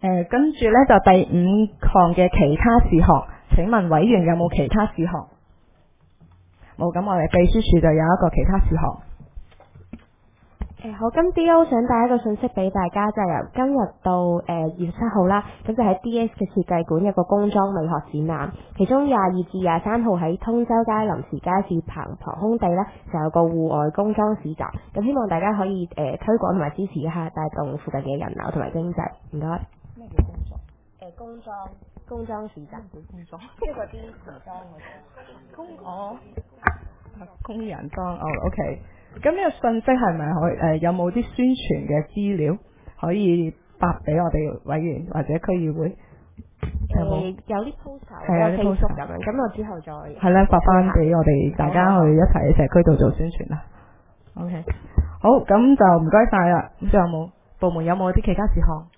跟住呢，就第5項嘅其他事項，請問委員有冇其他事項？冇，咁我哋秘書處就有一個其他事項。 好，今 D.O. 想帶一個信息俾大家，就係由今日到2月7號啦，咁就喺 D.S. 嘅設計館有個工裝美學展覽，其中22至23號喺通州街臨時街市棚旁空地呢，就有個戶外工裝市集，咁希望大家可以推廣同埋支持一下，帶動附近嘅人流同埋經濟。唔該。 咩叫工裝？ 工裝市集。 工裝， 即係嗰啲時裝嗰哦，工人裝哦 ，OK。咁呢個信息係咪可以有冇啲宣傳嘅資料可以發俾我哋委員或者區議會？ 有啲 poster， 係有啲 poster 咁樣，咁我之後再係啦，發翻俾我哋大家去一齊喺社區度做宣傳啦。OK，好，咁就唔該晒啦。咁仲有冇部門有冇啲其他事項？